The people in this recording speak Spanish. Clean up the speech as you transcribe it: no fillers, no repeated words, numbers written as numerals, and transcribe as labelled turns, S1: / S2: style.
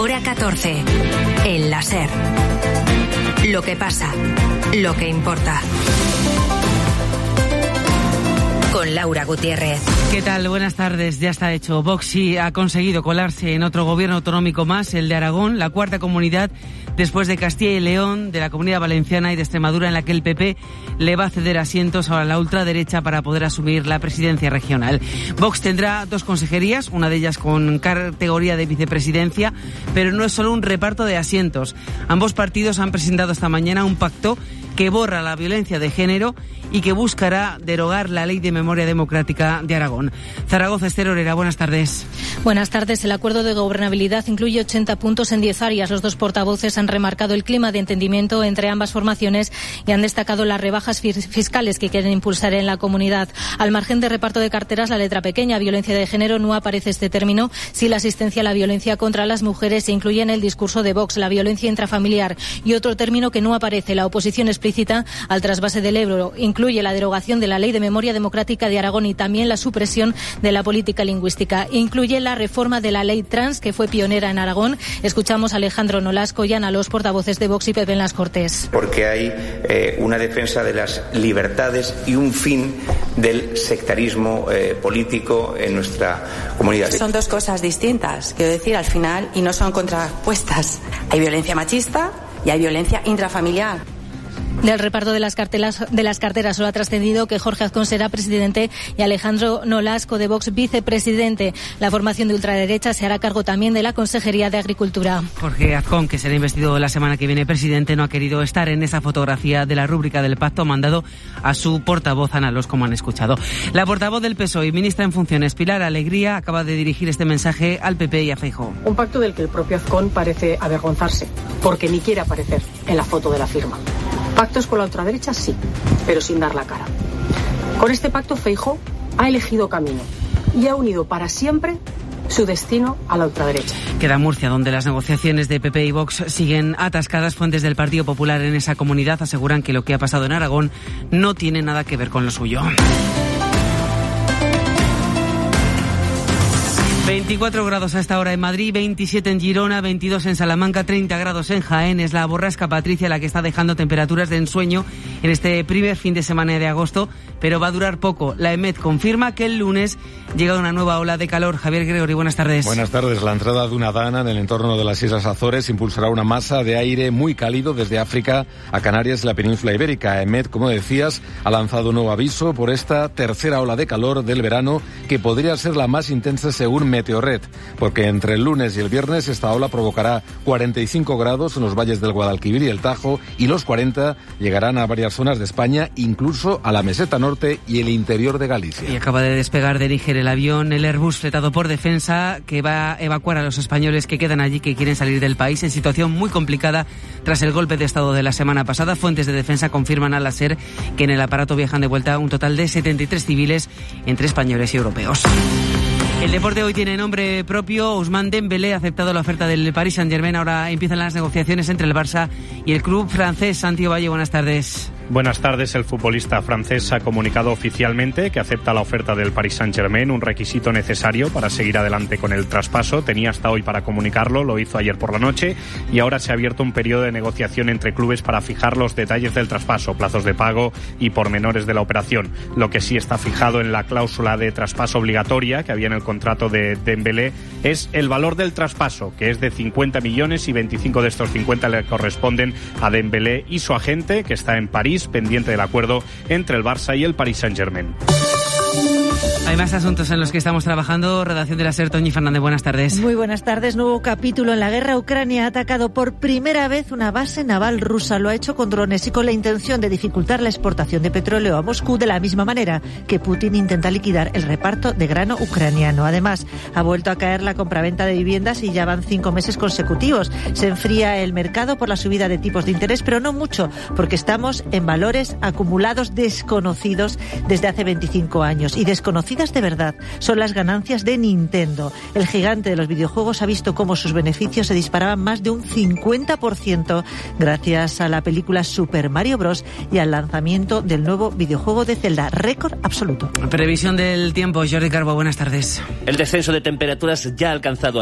S1: Hora 14. El la SER. Lo que pasa, lo que importa. Con Laura Gutiérrez.
S2: ¿Qué tal? Buenas tardes. Ya está hecho. Vox sí ha conseguido colarse en otro gobierno autonómico más, el de Aragón, la cuarta comunidad después de Castilla y León, de la Comunidad Valenciana y de Extremadura, en la que el PP le va a ceder asientos a la ultraderecha para poder asumir la presidencia regional. Vox tendrá dos consejerías, una de ellas con categoría de vicepresidencia, pero no es solo un reparto de asientos. Ambos partidos han presentado esta mañana un pacto que borra la violencia de género y que buscará derogar la Ley de Memoria Democrática de Aragón. Zaragoza, Esther Orera, buenas tardes.
S3: Buenas tardes. El acuerdo de gobernabilidad incluye 80 puntos en 10 áreas. Los dos portavoces han remarcado el clima de entendimiento entre ambas formaciones y han destacado las rebajas fiscales que quieren impulsar en la comunidad. Al margen de reparto de carteras, la letra pequeña, violencia de género, no aparece este término. Sí, la asistencia a la violencia contra las mujeres se incluye en el discurso de Vox, la violencia intrafamiliar. Y otro término que no aparece, la oposición explícita al trasvase del Ebro. Incluye la derogación de la Ley de Memoria Democrática de Aragón y también la supresión de la política lingüística. Incluye la reforma de la ley trans, que fue pionera en Aragón. Escuchamos a Alejandro Nolasco y a los portavoces de Vox y PP en las Cortes.
S4: Porque hay una defensa de las libertades y un fin del sectarismo político en nuestra comunidad.
S5: Son dos cosas distintas, quiero decir, al final, y no son contrapuestas. Hay violencia machista y hay violencia intrafamiliar.
S3: Del reparto de las carteras solo ha trascendido que Jorge Azcón será presidente y Alejandro Nolasco de Vox vicepresidente. La formación de ultraderecha se hará cargo también de la Consejería de Agricultura.
S2: Jorge Azcón, que será investido la semana que viene presidente, no ha querido estar en esa fotografía de la rúbrica del pacto, ha mandado a su portavoz, Ana Alós, como han escuchado. La portavoz del PSOE y ministra en funciones, Pilar Alegría, acaba de dirigir este mensaje al PP y a Feijóo.
S6: Un pacto del que el propio Azcón parece avergonzarse, porque ni quiere aparecer en la foto de la firma. Pactos con la ultraderecha sí, pero sin dar la cara. Con este pacto Feijóo ha elegido camino y ha unido para siempre su destino a la ultraderecha.
S2: Queda Murcia, donde las negociaciones de PP y Vox siguen atascadas. Fuentes del Partido Popular en esa comunidad aseguran que lo que ha pasado en Aragón no tiene nada que ver con lo suyo. 24 grados a esta hora en Madrid, 27 en Girona, 22 en Salamanca, 30 grados en Jaén. Es la borrasca Patricia la que está dejando temperaturas de ensueño en este primer fin de semana de agosto, pero va a durar poco. La EMET confirma que el lunes llega una nueva ola de calor. Javier Gregory, buenas tardes.
S7: Buenas tardes. La entrada de una dana en el entorno de las Islas Azores impulsará una masa de aire muy cálido desde África a Canarias y la península ibérica. EMET, como decías, ha lanzado un nuevo aviso por esta tercera ola de calor del verano, que podría ser la más intensa según Meteorred, porque entre el lunes y el viernes esta ola provocará 45 grados en los valles del Guadalquivir y el Tajo, y los 40 llegarán a varias zonas de España, incluso a la meseta norte y el interior de Galicia.
S2: Y acaba de despegar de Níger el avión, el Airbus fletado por Defensa, que va a evacuar a los españoles que quedan allí, que quieren salir del país, en situación muy complicada tras el golpe de estado de la semana pasada. Fuentes de Defensa confirman a la SER que en el aparato viajan de vuelta un total de 73 civiles, entre españoles y europeos. El deporte hoy tiene nombre propio. Ousmane Dembélé ha aceptado la oferta del Paris Saint-Germain. Ahora empiezan las negociaciones entre el Barça y el club francés. Santiago Valle, buenas tardes.
S8: Buenas tardes. El futbolista francés ha comunicado oficialmente que acepta la oferta del Paris Saint-Germain, un requisito necesario para seguir adelante con el traspaso. Tenía hasta hoy para comunicarlo, lo hizo ayer por la noche, y ahora se ha abierto un periodo de negociación entre clubes para fijar los detalles del traspaso, plazos de pago y pormenores de la operación. Lo que sí está fijado en la cláusula de traspaso obligatoria que había en el contrato de Dembélé es el valor del traspaso, que es de 50 millones y 25 de estos 50 le corresponden a Dembélé y su agente, que está en París, pendiente del acuerdo entre el Barça y el Paris Saint-Germain.
S2: Hay más asuntos en los que estamos trabajando. Redacción de la SER, Toñi Fernández, buenas tardes.
S9: Muy buenas tardes. Nuevo capítulo en la guerra. Ucrania ha atacado por primera vez una base naval rusa. Lo ha hecho con drones y con la intención de dificultar la exportación de petróleo a Moscú, de la misma manera que Putin intenta liquidar el reparto de grano ucraniano. Además, ha vuelto a caer la compraventa de viviendas y ya van 5 meses consecutivos. Se enfría el mercado por la subida de tipos de interés, pero no mucho, porque estamos en valores acumulados desconocidos desde hace 25 años. Y desconocidas de verdad son las ganancias de Nintendo. El gigante de los videojuegos ha visto cómo sus beneficios se disparaban más de un 50% gracias a la película Super Mario Bros. Y al lanzamiento del nuevo videojuego de Zelda. Récord absoluto.
S2: Previsión del tiempo, Jordi Carbo, buenas tardes.
S10: El descenso de temperaturas ya ha alcanzado